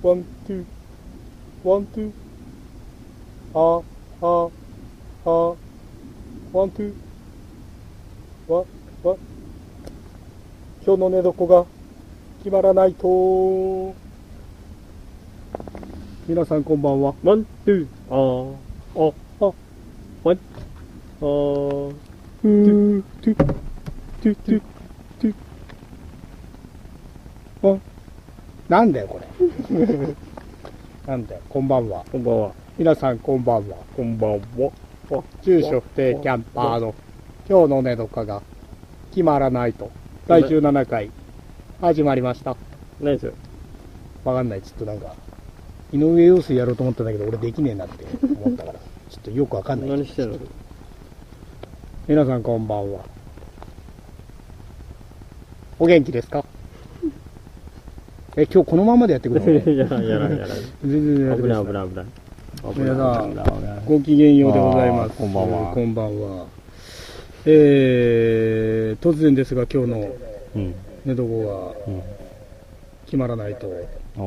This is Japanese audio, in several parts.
ワン、ツー、ワン、ツー、あ、ワン、ツー、今日の寝床が決まらないと。皆さんこんばんは。 ワン、ツー、ワン、トゥ、 なんだよこれ。なんだよ、こんばんは。 こんばんは。 皆さんこんばんは。 こんばんは。 住所不定キャンパーの今日の寝床が決まらないと。第17回始まりました。 何それ。 わかんない。ちょっとなんか井上陽水やろうと思ったんだけど俺できねえなって思ったからちょっとよくわかんない。 何してんの。 皆さんこんばんは。お元気ですか。今日このままでやってくるのね。 やらない。 全然やってく危ださい。 ない危ない危ない。 皆さんごきげんようでございます。 こんばんは。 こんばんは。突然ですが今日の寝床が決まらないと、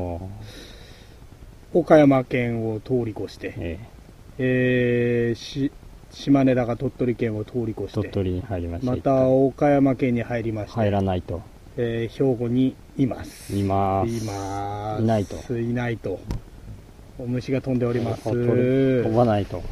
岡山県を通り越して、島根だか鳥取県を通り越して鳥取に入りました。 また岡山県に入りまして入らないと、 兵庫にいます。 いないとお虫が飛んでおります。 飛ばないと。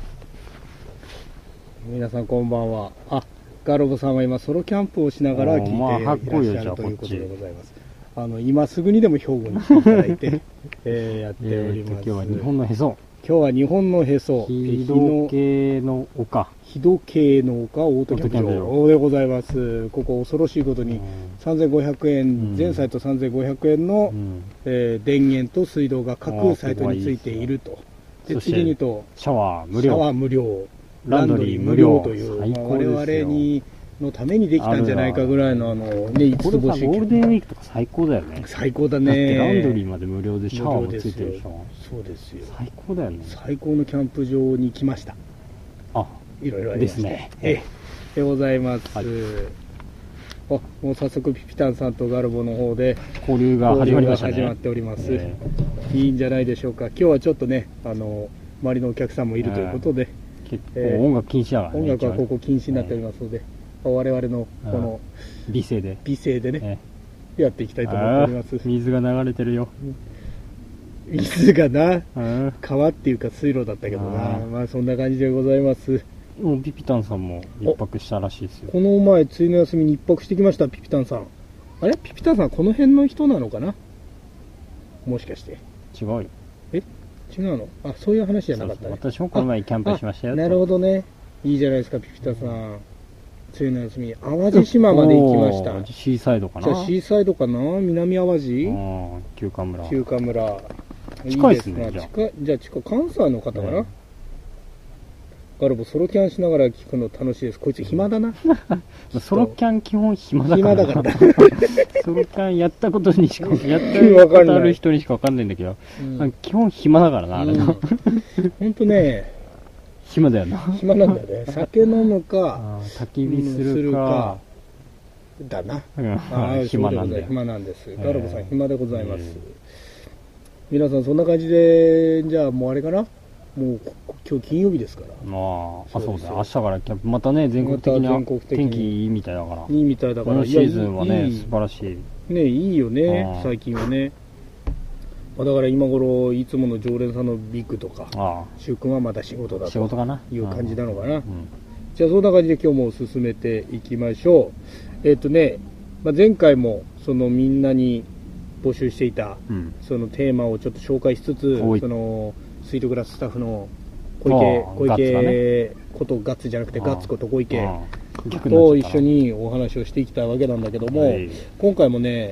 皆さんこんばんは。ガロボさんは今ソロキャンプをしながら聞いていらっしゃるということでございます。今すぐにでも兵庫に来ていただいて、やっております。 今日は日本のへそ。 今日は日本のへそ。 日時計の丘。 日時計の丘オートキャンプ場でございます。ここ恐ろしいことに3500円、全サイト3500円の、電源と水道が各サイトについていると。で、次に言うと、 シャワー無料。 ランドリー無料という、我々のためにできたんじゃないかぐらいの5つ星。 ゴールデンウィークとか最高だよね。 最高だね。 だってランドリーまで無料でシャワーもついてるでしょ。 そうですよ。 最高だよね。 最高のキャンプ場に来ました。いろいろありまして。 ですね。 でございます。もう早速ピピタンさんとガルボの方で交流が始まりましたね。 始まっております。いいんじゃないでしょうか。今日はちょっとね、周りのお客さんもいるということで、 結構音楽禁止だからね。 音楽はここ禁止になっておりますので、我々のこの美声でね、やっていきたいと思っております。 水が流れてるよ。 水がな、川っていうか水路だったけどな、まあそんな感じでございます。 もうピピタンさんも一泊したらしいですよ。 この前梅雨の休みに一泊してきました。ピピタンさん。あれピピタンさんこの辺の人なのかな、もしかして。違うよ。違うの。そういう話じゃなかったね。 私もこの前キャンプしましたよ。 なるほどね。いいじゃないですかピピタさん。梅雨の休み淡路島まで行きました。 シーサイドかな。 じゃあシーサイドかな。南淡路。 休暇村。 近いですね。じゃあ関西の方かな。ガルボソロキャンしながら聞くの楽しいです。こいつ暇だな。 ソロキャン基本暇だから。ソロキャンやったことにしか、やったことある人にしかわかんないんだけど、基本暇だからな、あれの。 ほんとね、 暇だよな。 暇なんだよね。酒飲むか、 焚き火するか、 だな。 暇なんで。 暇なんです。ガルボさん暇でございます。皆さんそんな感じで、じゃあもうあれかな、もう今日金曜日ですから。 そうだ。明日からキャンプまたね、全国的に天気いいみたいだから。 いいみたいだから。 このシーズンはね、素晴らしい。 ね、いいよね、最近はね。だから今頃いつもの常連さんのビッグとか、シュウ君はまた仕事だという感じなのかな。じゃあそんな感じで今日も進めていきましょう。前回もそのみんなに募集していたそのテーマをちょっと紹介しつつ、そのスイートグラススタッフの小池ことガッツじゃなくてガッツこと小池と一緒にお話をしていきたいわけなんだけども、今回もね、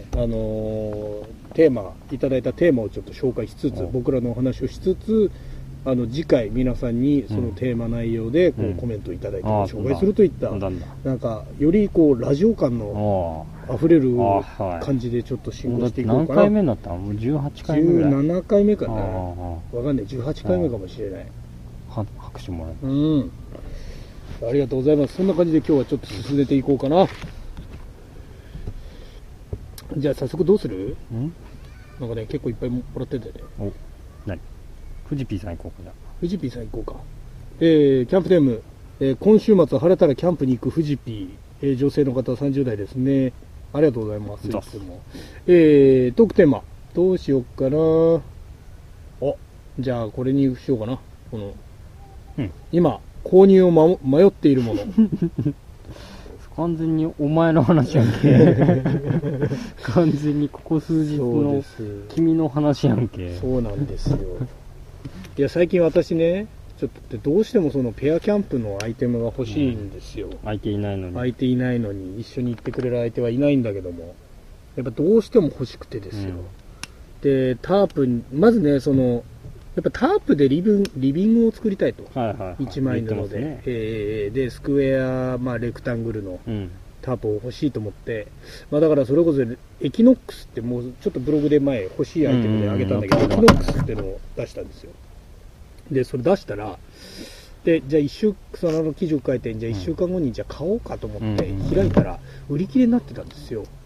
いただいたテーマをちょっと紹介しつつ、僕らのお話をしつつ、次回皆さんにそのテーマ内容でこうコメントいただいて紹介するといった、なんかよりこうラジオ感の溢れる感じでちょっっと進行していこうかな。 何回目になったの？もう18回目ぐらい。 17回目かな。わかんない。18回目かもしれない。 拍手もらえる。ありがとうございます。そんな感じで今日はちょっと進めていこうかな。じゃあ早速どうする？ なんかね、結構いっぱいもらっててね。 お、何？フジピーさん行こうかじゃあ。 フジピーさん行こうか。キャンプテーム、今週末晴れたらキャンプに行くフジピー、女性の方30代ですね。ありがとうございます。いつも。トークテーマ、どうしよっかな。お、じゃあこれにしようかな。この、今、購入を、迷っているもの。 完全にお前の話やんけ。完全にここ数日の君の話やんけ。 そうなんですよ。いや、最近私ね、ちょっとどうしてもそのペアキャンプのアイテムが欲しいんですよ。 相手いないのに。 相手いないのに、一緒に行ってくれる相手はいないんだけども、やっぱどうしても欲しくてですよ。で、タープに、まずね、やっぱタープでリビングを作りたいと。1枚布で、ね。で、スクエア、レクタングルのタープを欲しいと思って、だからそれこそエキノックスってもうちょっとブログで前欲しいアイテムであげたんだけど、エキノックスっていうのを出したんですよ。で、それ出したら、で、じゃあその記事を書いて、じゃあ1週間後にじゃあ買おうかと思って開いたら、売り切れになってたんですよ。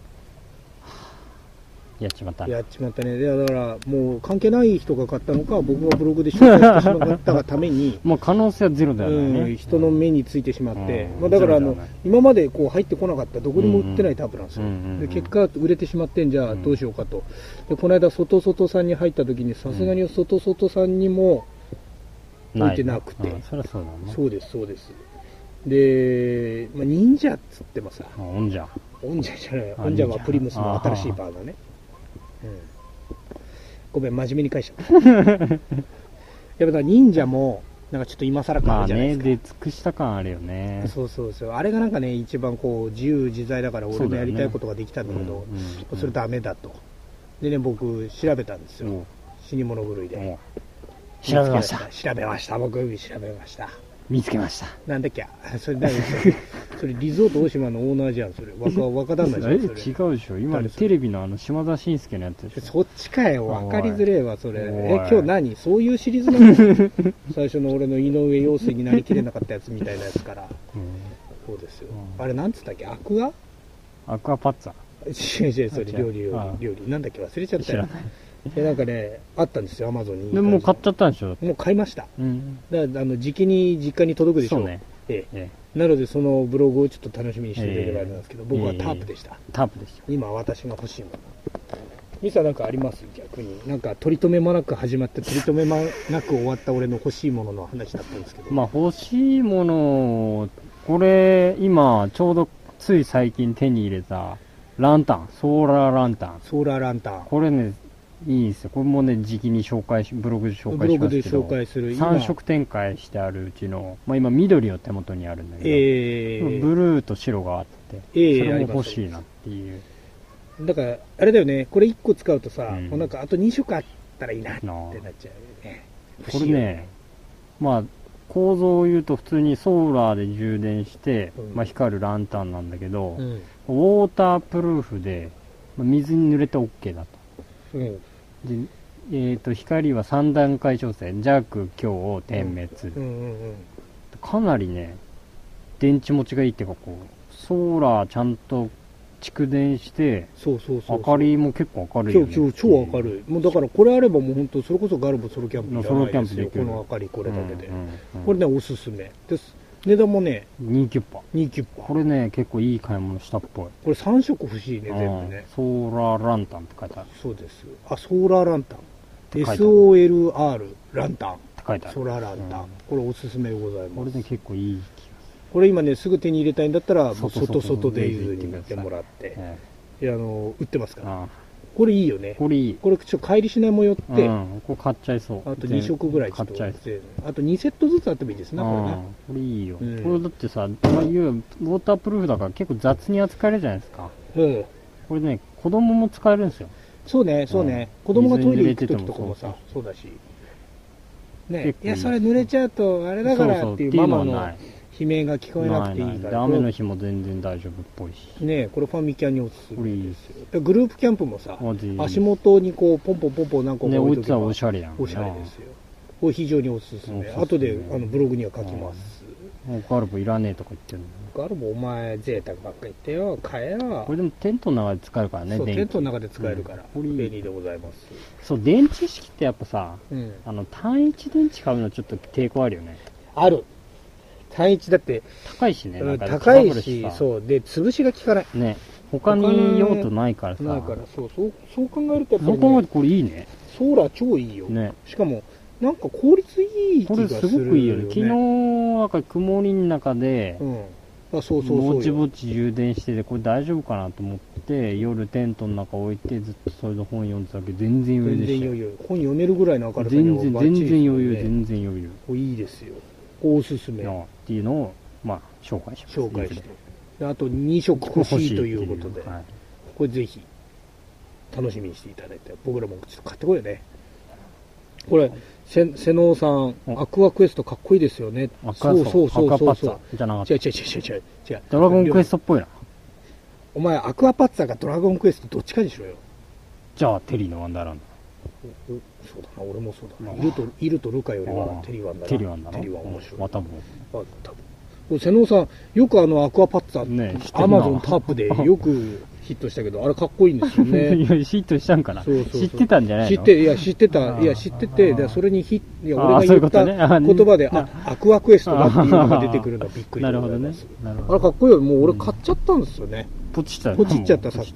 やっちまったね。だからもう関係ない人が買ったのか、僕がブログで紹介してしまったがためにもう可能性はゼロだよね、 人の目についてしまって、だから今までこう入ってこなかったどこにも売ってないタープなんですよ。で結果売れてしまってんじゃあどうしようかと。でこの間外さんに入った時にさすがに外さんにも置いてなくて、 そりゃそうだね。 そうです。で、忍者っつってもさ、 オンジャじゃない、オンジャはプリムスの新しいバーだね。ごめん、真面目に返しちゃった。やっぱ忍者もなんかちょっと今更感あるじゃないですか。 で尽くした感あるよね。 そうあれがなんかね一番こう自由自在だから俺のやりたいことができたんだけど、それダメだと。でね、僕調べたんですよ。死に物狂いで調べました。 僕調べました。 見つけました。 なんだっけ、それリゾート大島のオーナーじゃん、それ。若旦那じゃん、 違うでしょ。今テレビの島田紳介のやつでしょ。 そっちかよ、分かりづれえわ、それ。今日何そういうシリーズなの？最初の俺の井上陽水になりきれなかったやつみたいなやつから。そうですよ。あれ、なんつったっけ、アクアパッツァ。 違う、それ料理。なんだっけ、忘れちゃったよ。なんかね、あったんですよ、アマゾンに。 でもう買っちゃったんでしょ。 もう買いました。だから実家に届くでしょ。なのでそのブログをちょっと楽しみにしていただければあれなんですけど、僕はタープでした。今私が欲しいもの。ミサなんかあります？逆になんか取り留めもなく始まって取り留めもなく終わった俺の欲しいものの話だったんですけど。 欲しいもの、これ今ちょうどつい最近手に入れたランタン、ソーラーランタン。これね、いいですよ。これもね、時期にブログで紹介しますけど、3色展開してあるうちの、今緑を手元にあるんだけど、ブルーと白があって、それも欲しいなっていう。 だから、あれだよね、これ1個使うとさ、もうなんかあと2色あったらいいなってなっちゃうよね。 これね、構造を言うと普通にソーラーで充電して、光るランタンなんだけど、ウォータープルーフで、水に濡れて OK だと。で、光は3段階調整、弱、強、点滅。かなりね、電池持ちがいいっていうか、ソーラーちゃんと蓄電して、明かりも結構明るいよね。 超明るい。もうだからこれあればもう本当それこそガルボソロキャンプじゃないですよ。この明かりこれだけで。これね、おすすめです。値段もね、 2キュッパ。これね、結構いい買い物したっぽい。 これ3色欲しいね、全部ね。 ソーラーランタンって書いてある。 そうです。ソーラーランタン。SOLR ランタン。 って書いてある。 ソーラーランタン。これおすすめでございます。 これね、結構いい気がする。 これ今ね、すぐ手に入れたいんだったら、もう外でゆずに売ってもらって。売ってますから。これいいよね。 これいい。 これちょっと帰りしないもよって。 これ買っちゃいそう。 あと2色ぐらい買っちゃいそう。 あと2セットずつあってもいいですね、これね。 これいいよ。これだってさ、ウォータープルーフだから結構雑に扱えるじゃないですか。これね、子供も使えるんですよ。 そうね。子供がトイレ行くときとかもさ、そうだし。ね、いや、それ濡れちゃうとあれだからっていうママの悲鳴が聞こえなくていいから。 雨の日も全然大丈夫っぽいし。 ね、これファミキャンにおすすめですよ。グループキャンプもさ、足元にこうポンポン何個か置いとけばおしゃれやん。 おしゃれですよ。これ非常におすすめ。後でブログには書きます。 ガルボいらねえとか言ってるの。 ガルボお前贅沢ばっか言ってよ、買えよ。 これでもテントの中で使えるからね、 そう、テントの中で使えるから、便利でございます。 そう、電池式ってやっぱさ、単一電池買うのちょっと抵抗あるよね。 ある。単一だって、 高いしね、 高いし、そう、で、潰しが効かない。 ね。他に用途ないからさ。 ないから、そう考えるとやっぱり、 そう考えるとこれいいね。 ソーラー超いいよ。ね。しかも、なんか効率いい気がするよね。 これすごくいいよね。昨日、なんか曇りの中で、ぼちぼち充電してて、これ大丈夫かなと思って、夜テントの中置いて、ずっとそれで本読んでたけど、全然余裕でした。 全然余裕。本読めるぐらいの明るさには全然余裕、全然余裕。 いいですよ。おすすめ。 っていうのを、まあ、紹介します。 紹介して。あと2色欲しいということで、これぜひ、楽しみにしていただいて、僕らもちょっと買ってこいよね。これ、瀬能さん、アクアクエストかっこいいですよね。そう。 じゃなかった。 違う。 ドラゴンクエストっぽいな。 お前、アクアパッツァかドラゴンクエストどっちかにしろよ。 じゃあ、テリーのワンダーランド。そうだな、俺もそうだな。イルとルカよりはテリワンだな。 テリワンだな。 テリワン面白い。 またも。 瀬能さん、よくアクアパッツァ、アマゾンタープでよくヒットしたけど、あれかっこいいんですよね。 いや、ヒットしたんかな。知ってたんじゃないの？ 知ってて、それに俺が言った言葉で、アクアクエストだっていうのが出てくるのはびっくり。 なるほどね。 あれかっこいいよ。もう俺買っちゃったんですよね。 ポチっちゃったさっき。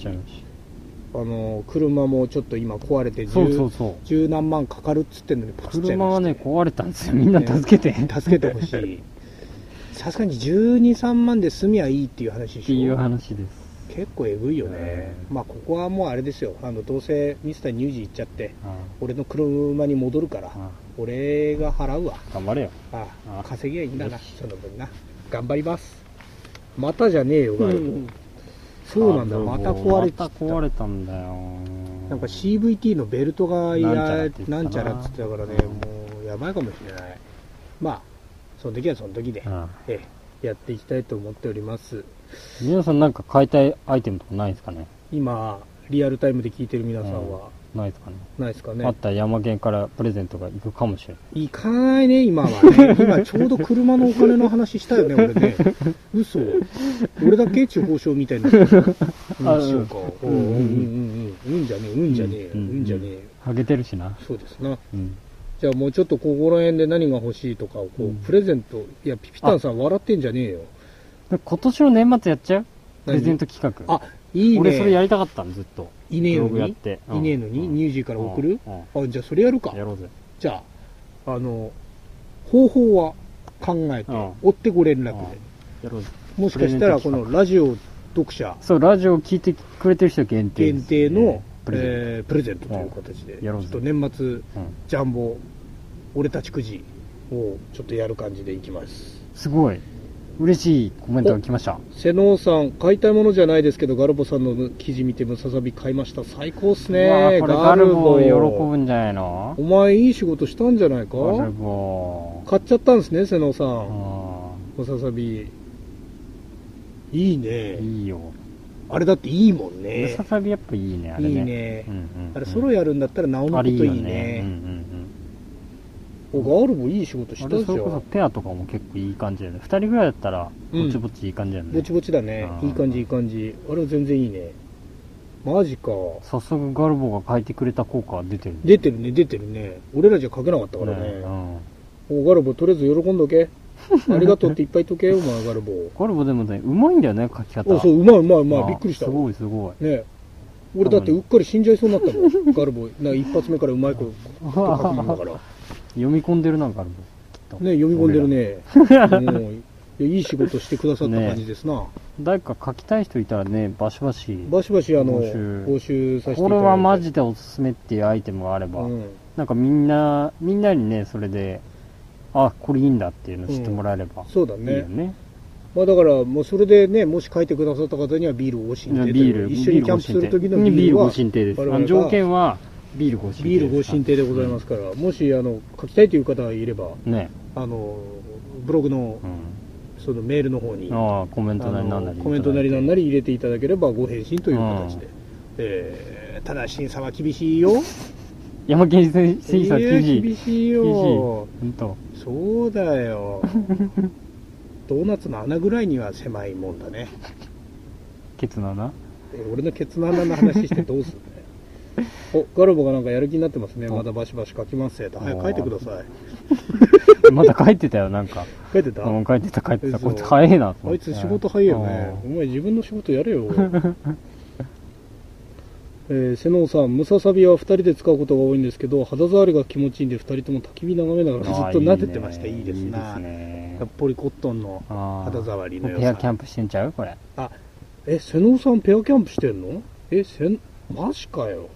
車もちょっと今壊れて十何万かかるっつってんのにポチっちゃいました。 車はね、壊れたんですよ。みんな助けてほしい。さすがに12、3万で済みはいいっていう話でしょ。 っていう話です。 結構えぐいよね。まあここはもうあれですよ。どうせミスターニュージー行っちゃって、俺の車に戻るから、俺が払うわ。 頑張れよ。 稼ぎはいいんだな、その分な。頑張ります。またじゃねえよ、ガルボ。そうなんだ、また壊れちゃった。 また壊れたんだよ。 なんか CVT のベルトがなんちゃらって言ってたからね、もうやばいかもしれない。まあ、その時はその時で、やっていきたいと思っております。 皆さんなんか買いたいアイテムとかないですかね？ 今、リアルタイムで聞いてる皆さんは。 ないですかね？ ないですかね。 あったら山県からプレゼントが行くかもしれない。 行かないね、今はね。今ちょうど車のお金の話したよね、俺ね。嘘。俺だけ地方省みたいな。うんじゃねえ。 あげてるしな。 そうですな。じゃあもうちょっとここら辺で何が欲しいとかをプレゼント。いや、ピピタンさん笑ってんじゃねえよ。 今年の年末やっちゃう？プレゼント企画。 いいね。 俺それやりたかったの、ずっと。 いねえのにニュージーから送る？じゃあそれやるか。 やろうぜ。 じゃあ、方法は考えて、追ってご連絡で。 やろうぜ。 もしかしたらこのラジオ読者。 そう、ラジオを聞いてくれてる人限定のプレゼントという形で。ちょっと年末、ジャンボ、俺たちくじをちょっとやる感じでいきます。 すごい。嬉しいコメントが来ました。 瀬能さん、買いたいものじゃないですけど、ガルボさんの記事見てムササビ買いました。最高っすね。 これガルボ喜ぶんじゃないの？ お前いい仕事したんじゃないか？ ガルボ。 買っちゃったんですね、瀬能さん。ムササビ。いいね。 いいよ。 あれだっていいもんね。 ムササビやっぱいいね、あれね。 いいね。あれソロやるんだったらなおのこといいね。ガルボいい仕事したじゃん。 それこそペアとかも結構いい感じだよね。2人ぐらいだったらぼちぼちいい感じだよね。 ぼちぼちだね。いい感じいい感じ。あれは全然いいね。マジか。 早速ガルボが書いてくれた効果が出てるね。 出てるね。俺らじゃ書けなかったからね。ガルボとりあえず喜んどけ。ありがとうっていっぱい言っとけよ、お前ガルボ。 ガルボでもね、うまいんだよね、書き方。 そう、うまい。びっくりした。 すごい。 ね。俺だってうっかり死んじゃいそうになったもん。ガルボ。一発目からうまいこと書くんだから。 読み込んでるな、ガルボ。 ね、読み込んでるね。もういい仕事してくださった感じですな。 誰か書きたい人いたらね、バシバシ募集させていただいて。 これはマジでおすすめっていうアイテムがあれば、なんかみんなにね、それで、これいいんだっていうのを知ってもらえれば。 そうだね。まあだから、もうそれでね、もし書いてくださった方にはビールをご進呈。一緒にキャンプする時のビールご進呈です。条件は、ビールご進呈でございますから、もし書きたいという方がいれば、ブログのそのメールの方にコメントなりなんなり入れていただければご返信という形で、ただ審査は厳しいよ。 山県審査厳しい。 厳しいよ。そうだよ。 ドーナツの穴ぐらいには狭いもんだね。 ケツの穴？ 俺のケツの穴の話してどうするね。お、ガロボがなんかやる気になってますね。まだバシバシ書きますよ。早く書いてください。まだ書いてたよ、なんか。 書いてた？ 書いてた。こいつ早いな。 あいつ仕事早いよね。お前自分の仕事やれよ。瀬能さん、ムササビは2人で使うことが多いんですけど、肌触りが気持ちいいんで2人とも焚き火眺めながらずっと撫でてました。いいですな。やっぱりコットンの肌触りの良さ。 ペアキャンプしてんちゃうこれ。 あ、瀬能さんペアキャンプしてんの？マジかよ。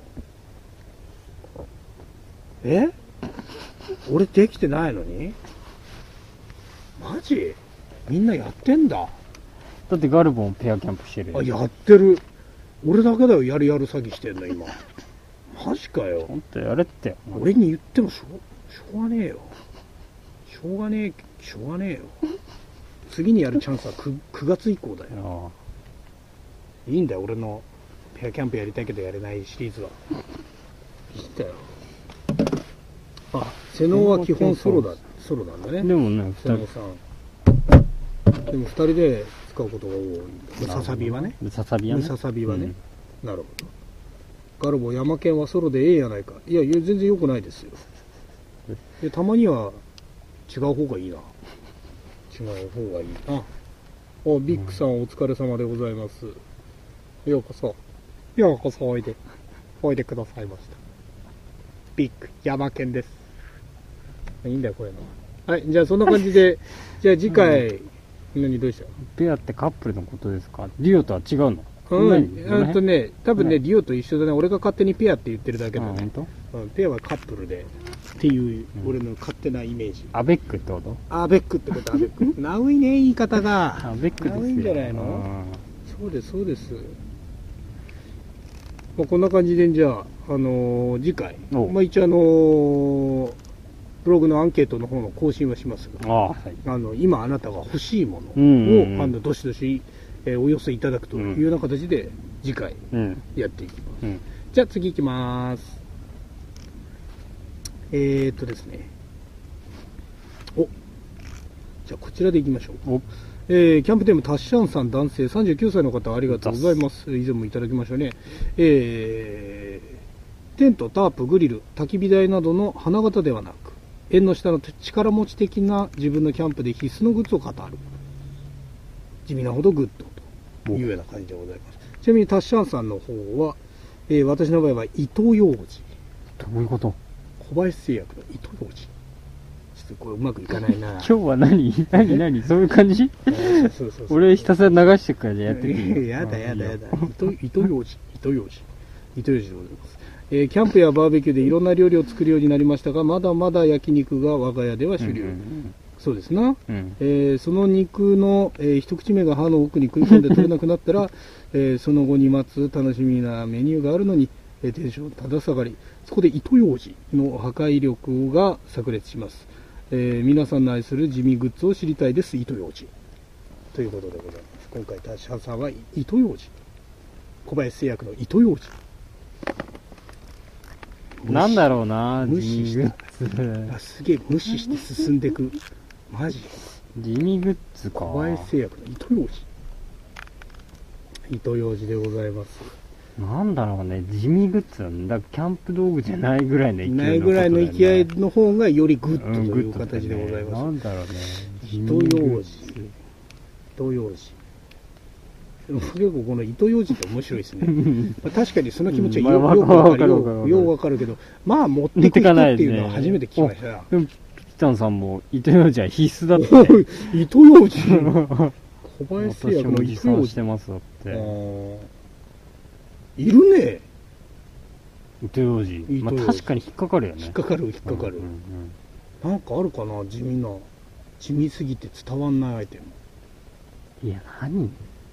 俺できてないのに？マジ？みんなやってんだ。 だってガルボンペアキャンプしてるよ。 あ、やってる。俺だけだよ、やる詐欺してんの今。マジかよ。 ほんとやれって。 俺に言ってもしょうがねえよ。しょうがねえよ。次にやるチャンスは 9月以降だよ。いいんだよ、俺のペアキャンプやりたいけどやれないシリーズは。いいんだよ。あ、瀬能は基本ソロなんだね。 でもね、 瀬能さん。でも2人で使うことが多い。ムササビはね。 ムササビはね。 なるほど。ガルボ、山県はソロでええやないか。いや、全然良くないですよ。たまには違う方がいいな。違う方がいいな。ビッグさんお疲れ様でございます。ようこそおいでくださいました。ビッグ、山県です。いいんだよ、こういうのは。はい、じゃあそんな感じで、じゃあ次回、何どうした？ ペアってカップルのことですか？デュオとは違うの？ 多分ね、デュオと一緒だね。俺が勝手にペアって言ってるだけだね。ペアはカップルでっていう、俺の勝手なイメージ。 アベックってこと？ アベックってこと、アベック。ナウイね、言い方が。 アベックですよ。 ナウイんじゃないの？そうです。まあ、こんな感じで、じゃあ、次回、まあ、一応ブログのアンケートの方の更新はしますが、今あなたが欲しいものを、どしどし、お寄せいただくというような形で次回やっていきます。じゃあ次いきます。ですね。じゃあこちらでいきましょう。キャンプテーマタッシャンさん、男性39歳の方、ありがとうございます。以前もいただきましたね。テント、タープ、グリル、焚き火台などの花形ではなく、縁の下の力持ち的な自分のキャンプで必須のグッズを語る。地味なほどグッドというような感じでございます。ちなみにタッシャンさんの方は、私の場合は糸ようじ。 どういうこと？ 小林製薬の糸ようじ。ちょっとこれうまくいかないな。 今日は何そういう感じ？そう俺ひたすら流してくからやってる。 やだ。糸ようじでございます。キャンプやバーベキューでいろんな料理を作るようになりましたが、まだまだ焼肉が我が家では主流。そうですな。その肉の、一口目が歯の奥に食い込んで取れなくなったら、その後に待つ楽しみなメニューがあるのに、テンションただ下がり、そこで糸ようじの破壊力が炸裂します。皆さんの愛する地味グッズを知りたいです。糸ようじということでございます。今回タッシャンさんは糸ようじ、小林製薬の糸ようじ。 なんだろうな、 無視した。すげえ無視して進んでく。マジ地味グッズか。 小林製薬の糸ようじ。糸ようじでございます。 なんだろうね、地味グッズなんだ。キャンプ道具じゃないぐらいの勢いの、 ないぐらいの勢いの方がよりグッドという形でございます。 なんだろうね。 糸ようじ。糸ようじ。結構この糸ようじって面白いですね。確かにその気持ちはよくわかるけど、まあ持ってく人っていうのは初めて聞きましたな。 でもピッタンさんも糸ようじは必須だって。 糸ようじ小林製薬の糸ようじ。 してますだって。 いるね。 糸ようじ。まあ確かに引っかかるよね。 引っかかる。なんかあるかな、地味すぎて伝わんないアイテム。いや、何？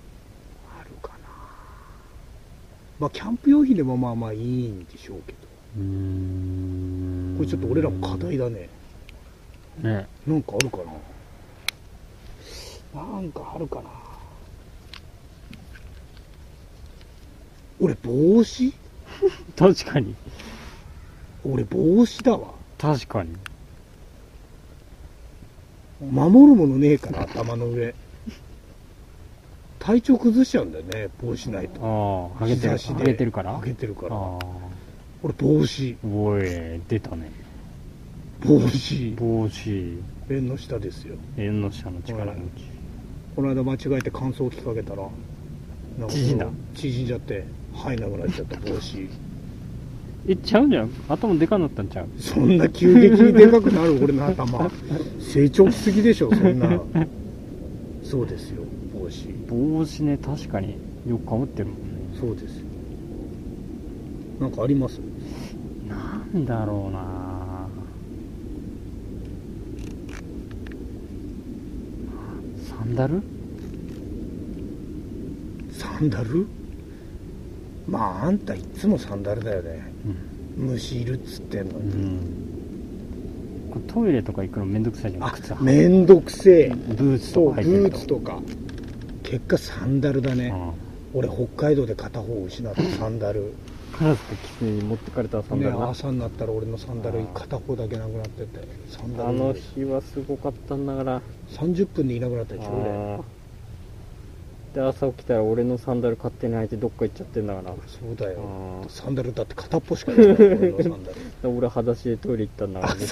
まあ、キャンプ用品でもまあまあいいんでしょうけど。これちょっと俺らも課題だね。 ね。 なんかあるかな。俺帽子？ 確かに。 俺帽子だわ。 確かに。 守るものねえから頭の上体調崩しちゃうんだよね、帽子ないと。 ああ、ハゲてるから。 俺帽子。 おい、出たね。 帽子。縁の下ですよ。 縁の下の力持ち。 この間間違えて乾燥機かけたら縮んじゃって生えなくなっちゃった帽子。 ちゃうんじゃん。頭でかくなったんちゃう。 そんな急激にでかくなる俺の頭成長しすぎでしょそんな。そうですよ、 帽子ね、確かによくかぶってるもんね。 そうですよ。なんかあります？ なんだろうな。サンダル？まああんたいつもサンダルだよね、虫いるっつってんのに、これトイレとか行くのめんどくさいじゃん。靴めんどくせえ。 ブーツとか結果サンダルだね、俺北海道で片方失ったサンダル。 カラスとキツネに持ってかれたサンダル、 朝になったら俺のサンダル片方だけなくなってて、サンダルあの日はすごかったんだから。 30分でいなくなったでしょ俺で、朝起きたら俺のサンダル勝手に履いてどっか行っちゃってんだから。 そうだよ、サンダルだって片っぽしかないから俺のサンダル俺裸足でトイレ行ったんだから、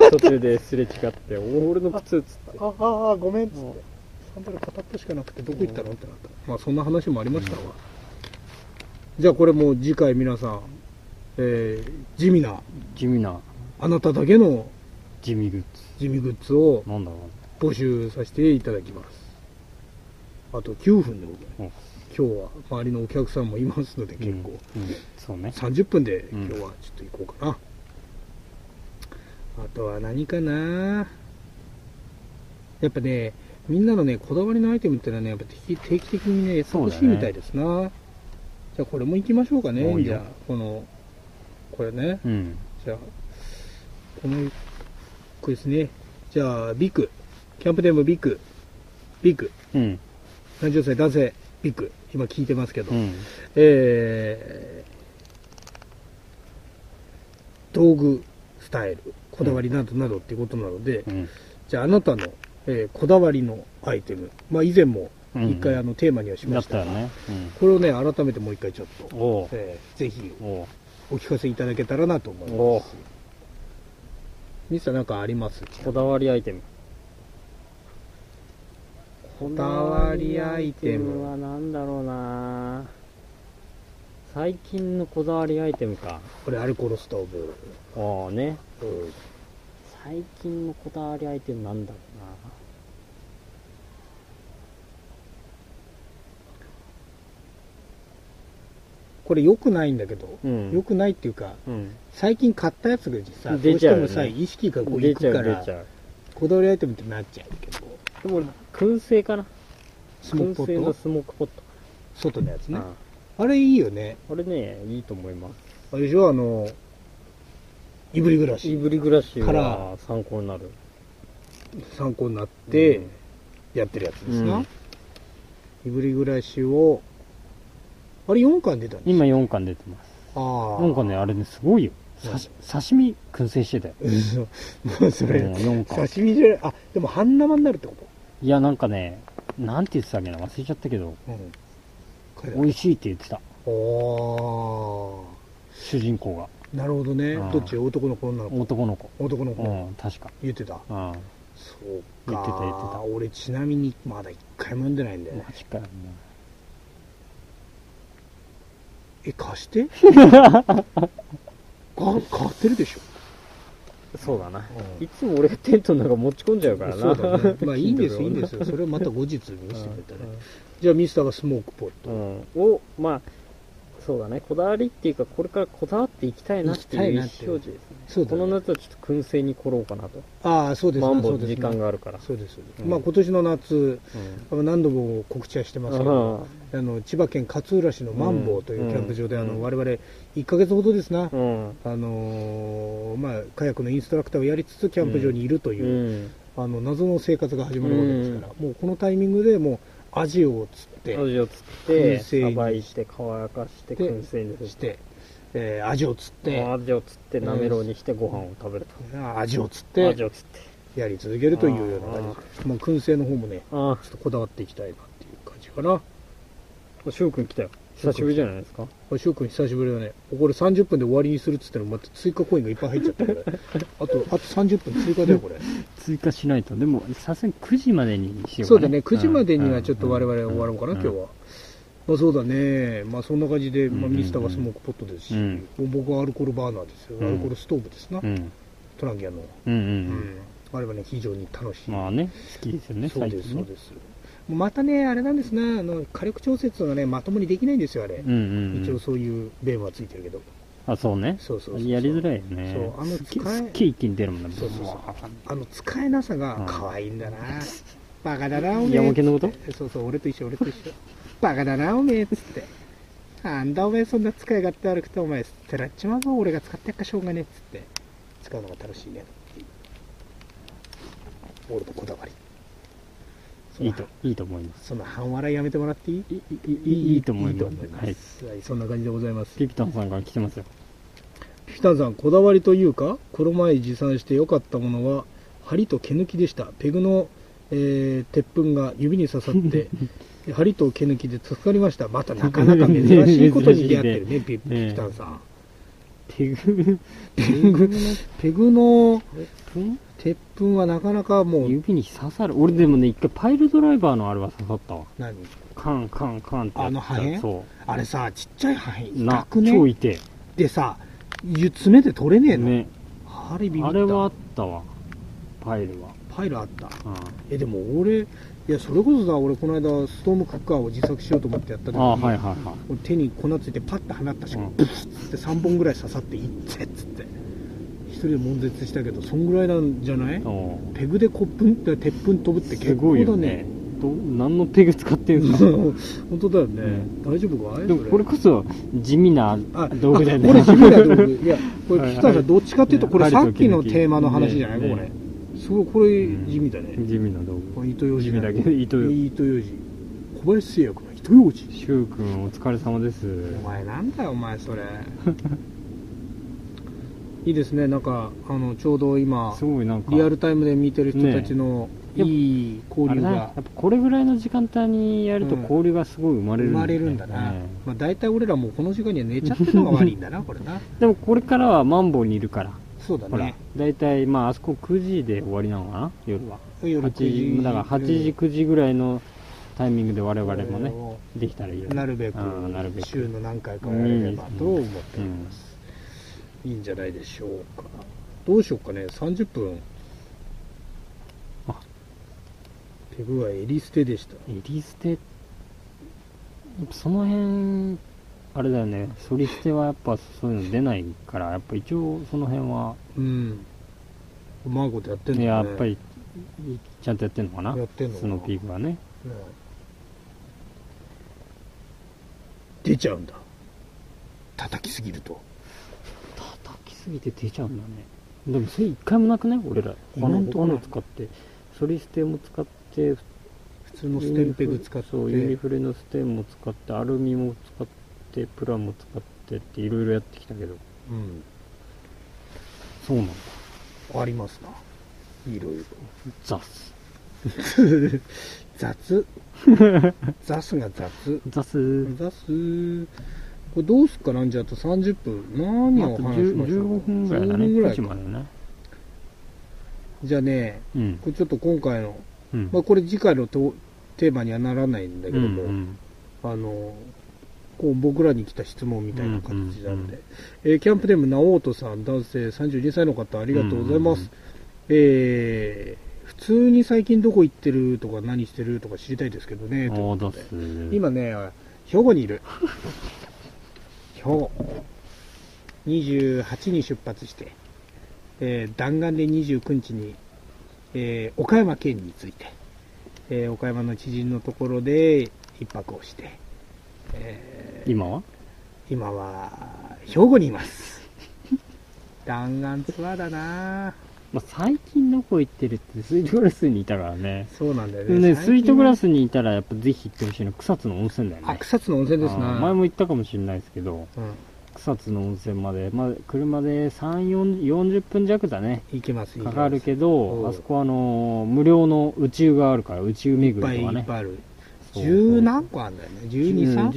途中ですれ違って俺の靴っつってごめんっつって、サンダル片っぽしかなくてどこ行ったのってなった。まあそんな話もありましたわ、じゃあこれもう次回皆さん、地味なあなただけの地味グッズを募集させていただきます。あと9分でございます。今日は周りのお客さんもいますので結構、 そうね、 30分で今日はちょっと行こうかな、あとは何かな。やっぱね、みんなのねこだわりのアイテムってのはね、やっぱ定期的にね欲しいみたいですな。じゃあこれも行きましょうかね。じゃあこれね、じゃあこれですね。じゃあビクキャンプネームビク、70歳男性ビク、今聞いてますけど、道具スタイルこだわりなどなどっていうことなので、じゃああなたの、こだわりのアイテム、まあ以前も一回テーマにはしましたが、これをね改めてもう一回ちょっと、ぜひお聞かせいただけたらなと思います。ミスターなんかあります？ こだわりアイテム。こだわりアイテムはなんだろうな。最近のこだわりアイテムか。 これアルコールストーブ。 ね。最近のこだわりアイテムなんだろうな。 これ良くないんだけど、良くないっていうか、最近買ったやつがさ、どうしてもさ、意識がこういくから、こだわりアイテムってなっちゃうけど。 でも燻製かな。 燻製のスモークポット。 外のやつね。あれいいよね。 あれね、いいと思います。 あれでしょ、いぶり暮らしから参考になってやってるやつですな。いぶり暮らしをあれ4巻出たんです今4巻出てます。なんかね、あれね、すごいよ。刺身燻製してたよ。 もうそれ、刺身じゃない、でも半生になるってこと？ いや、なんかね、なんて言ってたっけな、忘れちゃったけど、美味しいって言ってた。主人公が。 なるほどね。どっち？男の子女の子？ 男の子。 確か。言ってた。そうか。 言ってた。 俺ちなみにまだ1回も読んでないんだよね。 マジかよ。 貸して買ってるでしょ。 そうだな、いつも俺がテントの中持ち込んじゃうからな。 そうだね。まあいいんですよ。それをまた後日見せてくれたら、じゃあミスターがスモークポットを、まあそうだね、こだわりっていうか、これからこだわっていきたいなっていう意思表示ですね。この夏はちょっと燻製に来ろうかなと。そうですね。マンボウ時間があるから。 そうです。まあ今年の夏、何度も告知はしてますけど、千葉県勝浦市のマンボウというキャンプ場で、我々1ヶ月ほどですな、まあカヤックのインストラクターをやりつつキャンプ場にいるという、謎の生活が始まるわけですから、もうこのタイミングでもうアジを釣ってさばいて乾かして燻製にしてアジを釣ってなめろうにしてご飯を食べると。 アジを釣ってやり続けるというような感じで、まあ、燻製の方もね、ちょっとこだわっていきたいなっていう感じかな。 翔くん来たよ。久しぶりじゃないですか。 翔くん久しぶりだね。これ30分で終わりにするっつってのまた追加コインがいっぱい入っちゃったこれ。あと30分追加だよこれ。 追加しないと。でもさすがに9時までにしようか、ね。 そうだね。9時までにはちょっと我々終わろうかな、今日は。まあそうだね。まあそんな感じで、まあ、ミスターがスモークポットですし、僕はアルコールバーナーですよ。アルコールストーブですな。トランギアの。あれはね、非常に楽しい。 まあね、好きですよね、 そうです、そうです。またね、あれなんですね、火力調節がね、まともにできないんですよ、あれ。一応そういう弁はついてるけど。 あ、そうね。 そう。 やりづらいよね。 そう、 すっげえ一気に出るもんね。 そう。使えなさが可愛いんだな。バカだな、おめえ。 山県のこと？ そう、俺と一緒。バカだな、おめえ、つって。なんだおめえ、そんな使い勝手悪くて、お前、捨てらっちまうぞ、俺が使ってやっかしょうがねえ、つって。使うのが楽しいね。俺のこだわり。 いいと思います。 その半笑いやめてもらっていい？ いいと思います。 はい、そんな感じでございます。 ピピタンさんから来てますよ。 ピピタンさん、こだわりというか、この前持参して良かったものは、針と毛抜きでした。ペグの、鉄粉が指に刺さって、針と毛抜きで助かりました。またなかなか珍しいことに出会ってるね、ピピタンさん。ペグの鉄粉はなかなかもう指に刺さる。俺でもね、一回パイルドライバーのあれは刺さったわ。 何？ カンってやった。 破片？そう。あれさ、ちっちゃい破片痛くね。超痛い。 でさ、爪で取れねえの。 ね。 あれビビった。 あれはあったわ。パイルは。 パイルあった。でも俺、いや、それこそさ、俺この間ストームクッカーを自作しようと思ってやった時に、手に粉ついてパッと放った瞬間、ブツッって3本ぐらい刺さっていってっつって。一人で悶絶したけど、そんぐらいなんじゃない？ペグで鉄粉飛ぶって結構だね。 何のペグ使ってんすか？ 本当だよね。大丈夫かい？ でもこれこそ地味な道具だよね。 これ地味な道具。いや、これ北さんどっちかっていうと、これさっきのテーマの話じゃない？これ。すごい、これ地味だね。 地味な道具。 糸ようじ。 地味だけど、糸ようじ。 小林製薬の糸ようじ。 シュウ君お疲れ様です。 お前なんだよ、お前それ。いいですね、なんかちょうど今すごいなんかリアルタイムで見てる人たちのいい交流が、 やっぱこれぐらいの時間帯にやると交流がすごい生まれるんだな。まあ大体俺らもうこの時間には寝ちゃってるのが悪いんだなこれな。 でもこれからはマンボウにいるから。 そうだね。 大体まああそこ9時で終わりなのかな、夜は。 夜9時だから8時9時ぐらいのタイミングで我々もねできたらいいよね。 なるべく週の何回かやれればと思っております。いいんじゃないでしょうか。どうしようかね、30分。ペグは襟捨てでした。 襟捨て、その辺あれだよね、反り捨てはやっぱそういうの出ないから、やっぱ一応その辺はうまいことやってんのね。 やっぱりちゃんとやってんのかな、 やってんのかな、 スノーピークはね。 出ちゃうんだ、叩きすぎると。 叩きすぎて出ちゃうんだね。でもそれ一回もなくね、俺ら。他の使って反り捨ても使って、 普通のステンペグ使って、 そうユニフレのステンも使って、アルミも使って、プラも使ってっていろいろやってきたけど、そうなんだ。 ありますな、いろいろ。 雑雑が雑。これどうすっかなんじゃあと30分。何を話しましょうか。 15分ぐらいだね。9時までね。 じゃあね、これちょっと今回の、まあこれ次回のテーマにはならないんだけども、こう僕らに来た質問みたいな形なんで、キャンプネーム直人さん、男性32歳の方、ありがとうございます。普通に最近どこ行ってるとか何してるとか知りたいですけどね。今ね、兵庫にいる。兵庫。28に出発して、弾丸で29日に、岡山県に着いて、岡山の知人のところで一泊をして、 今は兵庫にいます。弾丸ツアーだな。 まあ、最近どこ行ってるってスイートグラスにいたからね。 そうなんだよね。 スイートグラスにいたらやっぱぜひ行ってほしいのは草津の温泉だよね。 草津の温泉ですね。 前も行ったかもしれないですけど、 草津の温泉まで、まあ、車で40分弱だね。 行けます、 かかるけど、あそこは無料の宇宙があるから、宇宙巡りとかね。 いっぱいある。10何個あるんだよね。12、3?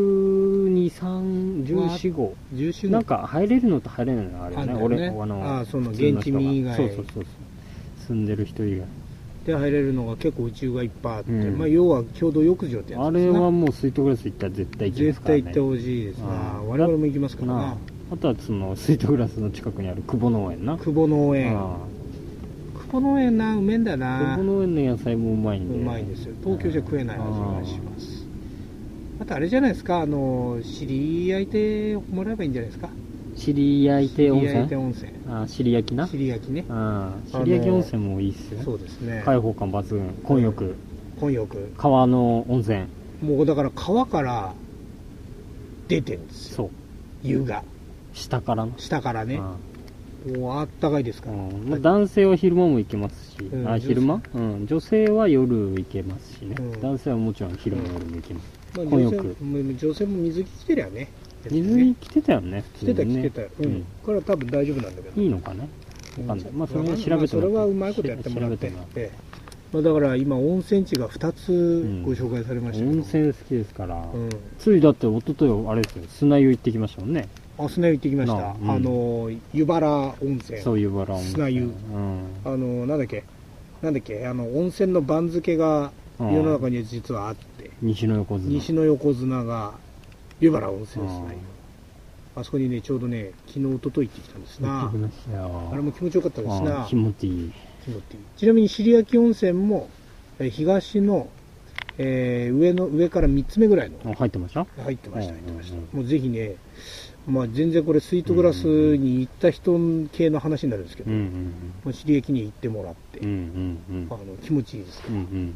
12、3、14、5。なんか入れるのと入れないのがあるよね。俺、 その現地民以外。 そう。住んでる人以外。 で入れるのが結構宇宙がいっぱいあって、まあ要は共同浴場ってやつですね。 あれはもうスイートグラス行ったら絶対行きますからね。 絶対行ってほしいですな。我々も行きますからな。 あとはそのスイートグラスの近くにある久保農園な。 久保農園。久保農園な、うめえんだな。 久保農園の野菜もうまいんで。 うまいですよ。東京じゃ食えない味がします。あとあれじゃないですか、知り合いでもらえばいいんじゃないですか。 知り合いて温泉。知り焼きな。 知り焼きね。 知り焼き温泉もいいっすよ。 そうですね。 開放感抜群。混浴。川の温泉。 もうだから川から出てるんですよ。 そう。 湯が。 下からね。もうあったかいですから。 男性は昼間も行けますし。昼間？女性は夜行けますしね。男性はもちろん昼も夜も行けます。混浴。 女性も水着着てりゃね。 水着着てたよね。 着てた。から多分大丈夫なんだけど。 いいのかね。わかんない。まあそれは調べてそれはうまいことやってもらって。まあだから今温泉地が2つご紹介されましたけど。 温泉好きですから。ついだって一昨日あれですよ。砂湯行ってきましたもんね。 砂湯行ってきました。湯原温泉。 そう、湯原温泉。 砂湯。なんだっけ、温泉の番付が世の中に実はあって。 西の横綱が湯原温泉砂湯。あそこにね、ちょうどね、昨日、一昨日行ってきたんですな。あれも気持ちよかったですな。 気持ちいい。 ちなみに、尻焼温泉も、東の、上から3つ目ぐらいの。 入ってました。 もうぜひね、まあ全然これスイートグラスに行った人系の話になるんですけど、尻焼に行ってもらって、気持ちいいですから。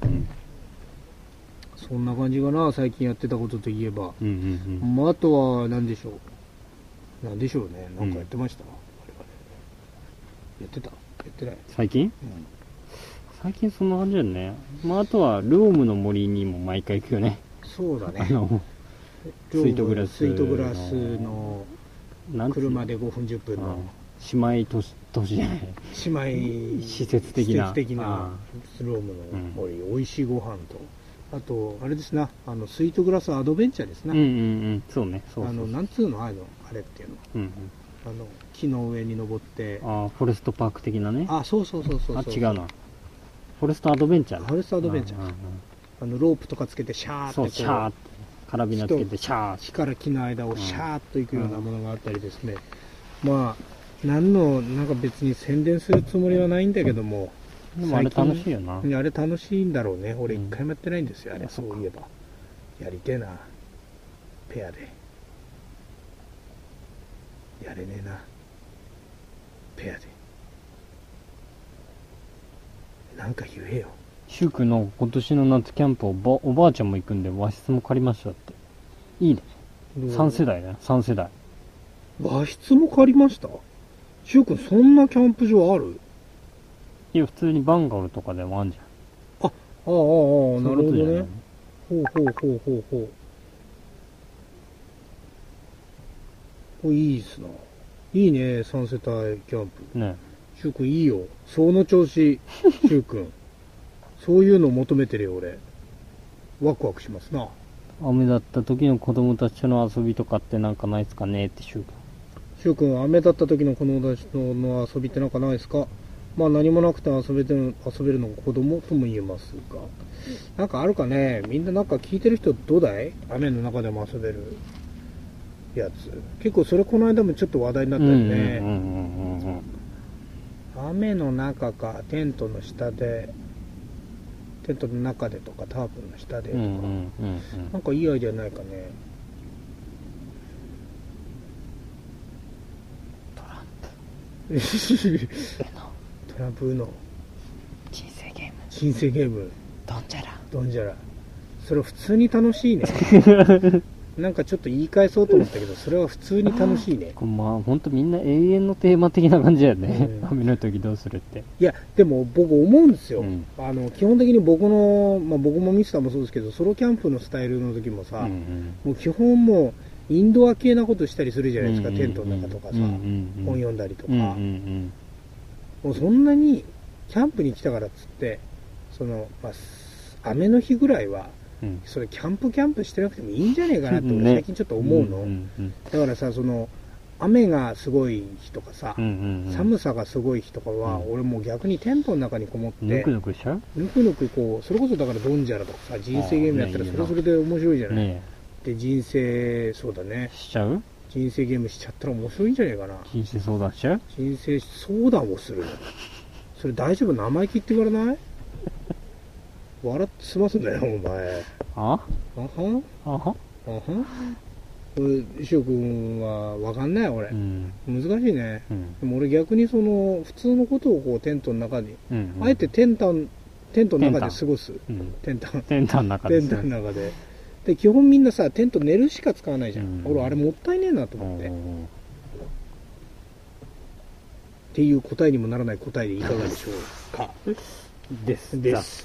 そんな感じかな、最近やってたことといえば。あとは何でしょう。なんでしょうね。なんかやってました、やってた？やってない？ 最近？最近そんな感じだよね。まああとはルームの森にも毎回行くよね。 そうだね。 スイートグラスの車で5分10分の姉妹都市じゃない。 姉妹施設的なスロームの森、美味しいご飯と。あと、あれですな、スイートグラスアドベンチャーですな。 そうね。 なんつうの、あれっていうの。木の上に登って。 フォレストパーク的なね。 そう。 違うな。フォレストアドベンチャー。 フォレストアドベンチャー。ロープとかつけてシャーってこう。 シャーって。カラビナつけてシャー。 木から木の間をシャーっと行くようなものがあったりですね。まあ、なんか別に宣伝するつもりはないんだけども。 でもあれ楽しいよな。 あれ楽しいんだろうね。俺一回もやってないんですよ、あれ。そういえば。やりてえな。ペアで。やれねえな。ペアで。なんか言えよ。 シュウ君の今年の夏キャンプをおばあちゃんも行くんで和室も借りましたって。いいね。3世代だよ、3世代。 和室も借りました？シュウ君そんなキャンプ場ある？ いや、普通にバンガローとかでもあんじゃん。 なるほどね。ほう。いいっすな。いいね、3世帯キャンプ。 ね。 シュウ君いいよ。その調子、シュウ君。そういうのを求めてるよ、俺。ワクワクしますな。 雨だった時の子供たちとの遊びとかってなんかないっすかねってシュウ君。 シュウ君、雨だった時の子供たちとの遊びってなんかないですか？まあ何もなくて遊べるのが子供とも言えますが。なんかあるかね？みんななんか聞いてる人どうだい？雨の中でも遊べるやつ。結構それこの間もちょっと話題になったよね。雨の中か、テントの中でとかタープの下でとか、なんかいいアイデアないかね。トランプの人生ゲームドンジャラそれ普通に楽しいね。なんかちょっと言い返そうと思ったけど、それは普通に楽しいね。 まあ本当みんな永遠のテーマ的な感じだよね。雨の時どうするって。 いやでも僕思うんですよ。基本的に僕もミスターもそうですけど、ソロキャンプのスタイルの時もさ、もう基本もうインドア系なことしたりするじゃないですか、テントの中とかさ、本読んだりとか、もうそんなにキャンプに来たからっつって雨の日ぐらいは、それキャンプしてなくてもいいんじゃねえかなって俺最近ちょっと思うの、だからさ雨がすごい日とかさ、寒さがすごい日とかは、俺もう逆にテントの中にこもってぬくぬくしちゃう？ ぬくぬくこう、それこそだからドンジャラとかさ、人生ゲームやったらそれはそれで面白いじゃない。で、人生、そうだね。 しちゃう？ 人生ゲームしちゃったら面白いんじゃねえかな。 人生相談しちゃう？ 人生相談をする。それ大丈夫？生意気って言われない？笑って済ますんだよ、お前。 あはあは石尾君は分かんない俺、難しいね、でも俺逆に普通のことをこうテントの中に、あえてテントの中で過ごす、テントの中で基本みんなさテント寝るしか使わないじゃん、俺あれもったいねえなと思って、っていう答えにもならない答えでいかがでしょうかです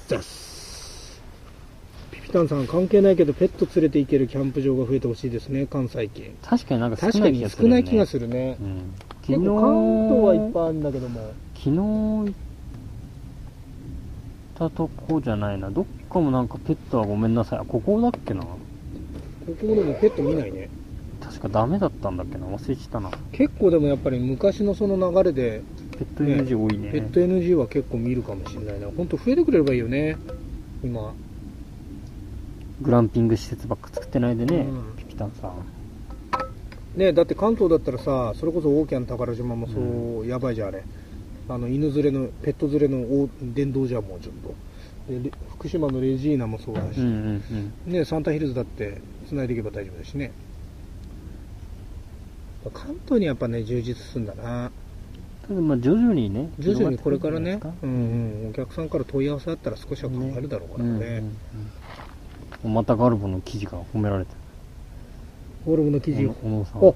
ピピタンさん、関係ないけどペット連れて行けるキャンプ場が増えてほしいですね、関西圏。 確かになんか少ない気がするね。結構関東はいっぱいあるんだけども、 昨日行ったとこじゃないな、どっかもなんかペットはごめんなさい、ここだっけな、ここでもペット見ないね。 確かダメだったんだっけな、忘れてたな。 結構でもやっぱり昔のその流れでペット NG 多いね。 ペット NG は結構見るかもしれないな。本当増えてくれればいいよね。今グランピング施設ばっか作ってないでね、ピピタンさんね。だって関東だったらさ、それこそオーキャン宝島もそう、やばいじゃんあれ。犬連れのペット連れの電動じゃん、もうちょっとで福島のレジーナもそうだし、ね、サンタヒルズだって繋いでいけば大丈夫だしね。関東にやっぱね充実するんだな。 ただまあ徐々にね、 徐々にこれからね、お客さんから問い合わせあったら少しは考えるだろうからね。 またガルボの記事が褒められた。 ガルボの記事、 小野さん、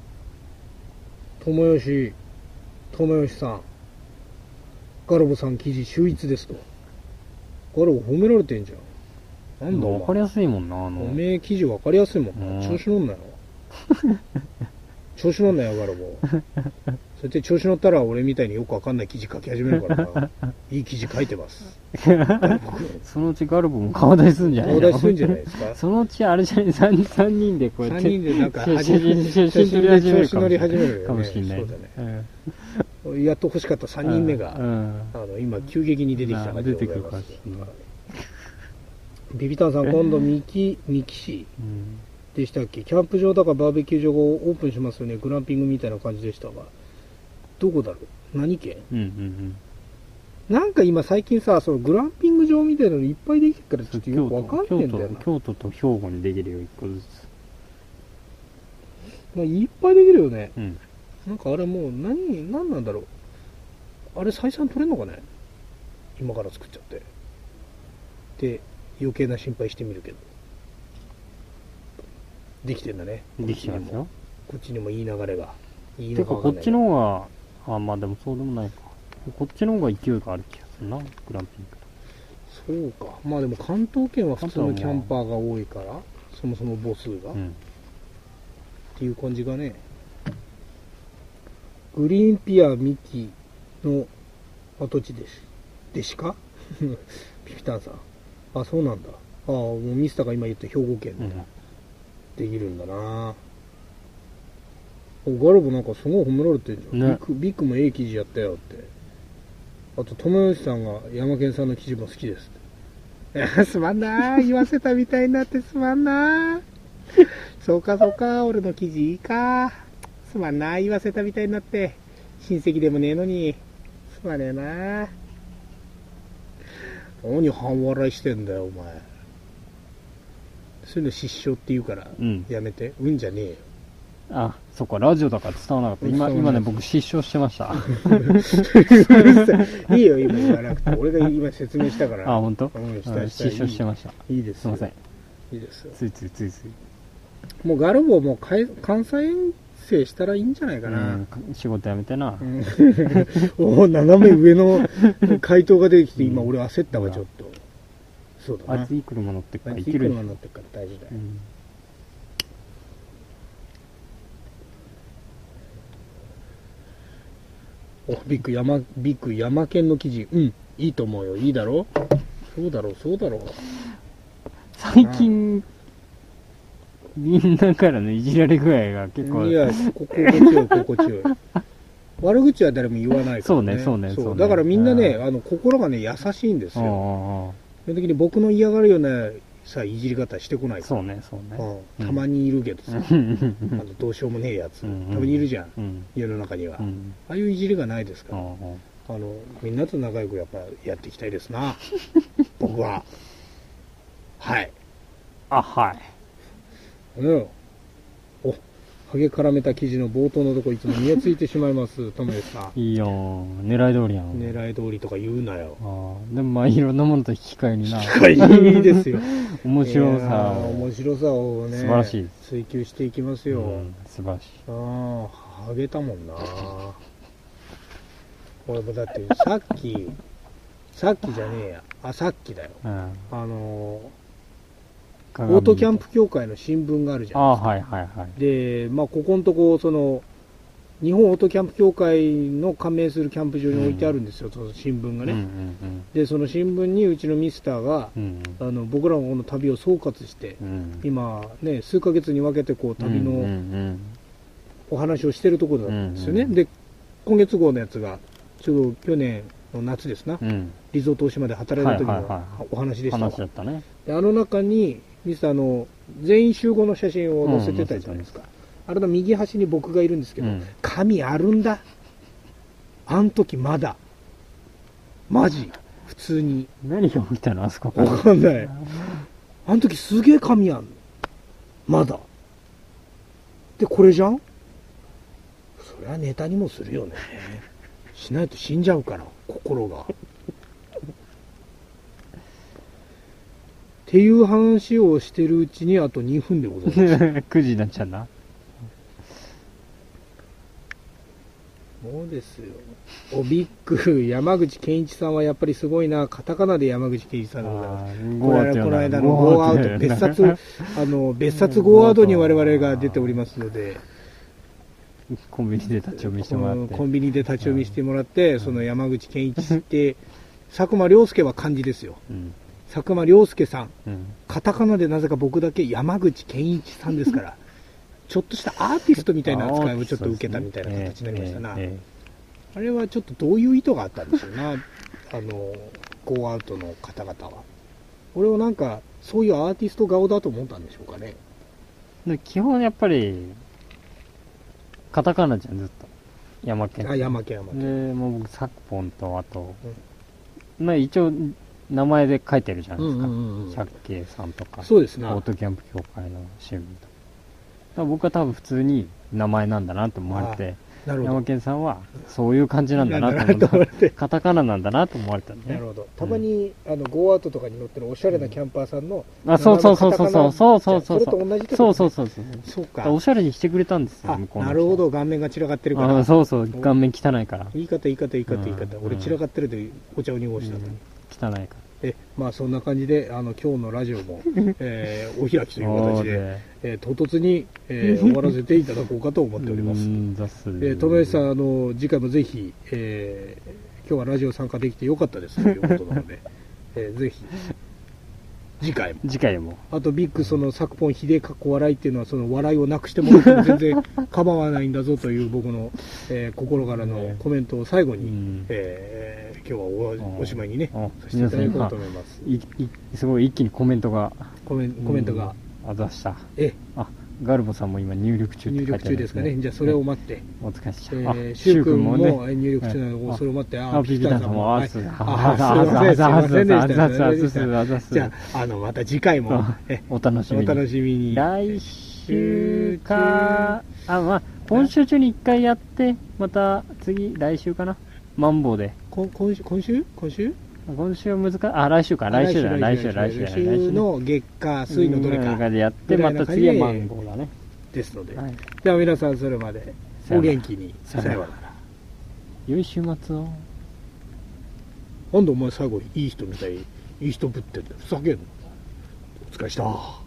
友吉さん、ガルボさん記事秀逸ですと。ガルボ褒められてんじゃん。なんだ分かりやすいもんな、 おめえ記事分かりやすいもんな。調子乗んなよ調子乗んなよガルボそうやって調子乗ったら俺みたいによく分かんない記事書き始めるからないい記事書いてますそのうちガルボも顔出しするんじゃないの？ 顔出しするんじゃないですかそのうちあれじゃない、3人でこうやって 3人でなんか写真撮り始める調子乗り始めるかもしれない。 そうだね、やっと欲しかった3人目が、今急激に出てきた感じでございます。ビビタンさん、今度三木市でしたっけ、キャンプ場だかバーベキュー場がオープンしますよね。グランピングみたいな感じでしたが、どこだろう、何県？なんか今最近さ、そのグランピング場みたいなのいっぱいできてるからちょっとよくわかんねえんだよな。 京都と兵庫にできるよ、1個ずつ。 いっぱいできるよね。なんかあれもう何なんだろう。あれ採算取れんのかね、今から作っちゃって。で、余計な心配してみるけど。できてんだね。 できてますよ。 こっちにもいい流れが。 てかこっちの方が、まあでもそうでもないか。こっちの方が勢いがある気がするな、グランピングと。そうか。まあでも関東圏は普通のキャンパーが多いから、そもそも母数が。っていう感じがね。グリーンピアミキの跡地でしかピピタンさん。あ、そうなんだ。もうミスターが今言った兵庫県でできるんだな。ガルボなんかすごい褒められてるじゃん。ビッグも記事やったよって。あと、友吉さんが山健さんの記事も好きですって。すまんなー。言わせたみたいになってすまんなー。そうか、俺の記事いいか。すまんなー。言わせたみたいになって。親戚でもねえのに。すまねえなー。何半笑いしてんだよ、お前。そういうの失笑って言うから、やめて。じゃねえよ。 あ、そっか、ラジオだから伝わらなかった。今ね、僕失笑してました。 いいよ、今言わなくて。俺が今説明したから。 あ、本当？失笑してました。 いいです。 すいません。 いいです。 つい。 もうガルボも関西遠征したらいいんじゃないかな。 仕事辞めてな。 斜め上の回答が出てきて、今俺焦ったわ、ちょっと。そうだな。 あいついい車乗ってっからいい車乗ってっから大事だよ。 ビッグ山県の記事、うん、いいと思うよ。いいだろう。そうだろう。 最近、みんなからのいじられ具合が結構。 いや、心地よい。悪口は誰も言わないからね。 そうね。 だからみんなね、心がね、優しいんですよ。基本的に僕の嫌がるようないじり方してこないから。 そうね。 たまにいるけどさ、どうしようもねえやつ、たまにいるじゃん、世の中には。ああいういじりがないですから、みんなと仲良くやっぱやっていきたいですな、僕は。はい。 はい。 お、ハゲ絡めた記事の冒頭のとこいつも見えついてしまいます、トメさん。 いいよ、狙い通りやん。 狙い通りとか言うなよ。 でもまあいろんなものと引き換えにな。 引き換えいいですよ。 面白さをね、 素晴らしい追求していきますよ。 素晴らしい。 ハゲたもんな。俺もだってさっきじゃねえや。さっきだよ。オートキャンプ協会の新聞があるじゃないですか。で、ここのとこ、日本オートキャンプ協会の加盟するキャンプ場に置いてあるんですよ、その新聞がね。で、その新聞にうちのミスターが、僕らのこの旅を総括して、今、ね、数ヶ月に分けて旅のお話をしてるところなんですよね。で、今月号のやつが、ちょうど去年の夏ですな、リゾート大島で働いた時のお話でしたわ。で、中に、ミスター全員集合の写真を載せてたじゃないですか。あれの右端に僕がいるんですけど、髪あるんだ。あん時まだ。マジ。普通に。 何が起きたのあそこから。 わかんない。あん時すげえ髪あんの。まだ。で、これじゃん？そりゃネタにもするよね。しないと死んじゃうから、心が。っていう話をしてるうちにあと2分でございます。 9時になっちゃうな。 そうですよ。ビッグ山口健一さんはやっぱりすごいな。カタカナで山口健一さんでございます。この間のゴーアウト、別冊ゴーアウトに我々が出ておりますので、 コンビニで立ち読みしてもらって。 コンビニで立ち読みしてもらって、その山口健一って、佐久間良介は漢字ですよ。佐久間良介さん、カタカナでなぜか僕だけ山口健一さんですから、ちょっとしたアーティストみたいな扱いをちょっと受けたみたいな形になりましたな。あれはちょっとどういう意図があったんでしょうな、ゴーアウトの方々は。俺はなんか、そういうアーティスト顔だと思ったんでしょうかね。 基本やっぱり、カタカナじゃん、ずっと。山県。 山県。 で、もう僕、サクポンと、あと、一応、名前で書いてるじゃないですか。百景さんとか。 そうですね。 オートキャンプ協会の新聞とか。僕は多分普通に名前なんだなと思われて、山県さんはそういう感じなんだなと思って、カタカナなんだなと思われたんで。 なるほど。たまに、ゴーアウトとかに乗ってるおしゃれなキャンパーさんの、 そう。それと同じそう。 そうか。 おしゃれにしてくれたんですよ、向こうの。 なるほど、顔面が散らかってるから。 そう、顔面汚いから。 言い方。俺散らかってるでお茶を濁したのに。 汚いから。 そんな感じで、今日のラジオも、お開きという形で、唐突に、終わらせていただこうかと思っております。友吉さん、次回もぜひ、今日はラジオ参加できてよかったですということなので、ぜひ、次回も。あと、ビッグ、サクポン、ひでかっこ笑いっていうのは、その笑いをなくしてもらっても全然構わないんだぞという僕の、心からのコメントを最後に、今日はおしまいにね、させていただこうと思います。 すごい一気にコメントが。あざした。ガルボさんも今入力中って書いてある。 入力中ですかね。じゃあそれを待って。 お疲れ様。 シュウ君も入力中なので、それを待って。 ピピタさんも、 すいませんでした。じゃあ、また次回も、 お楽しみに。来週か、今週中に一回やって、また次、来週かな。マンボウで。 今週今週は難しい。来週の月火水のどれかでやって、また次はマンゴーだね。 ですので。じゃあ皆さんそれまでお元気に。さようなら。 良い週末を。 なんでお前最後いい人みたい、いい人ぶってんだよ。ふざけんの。お疲れした。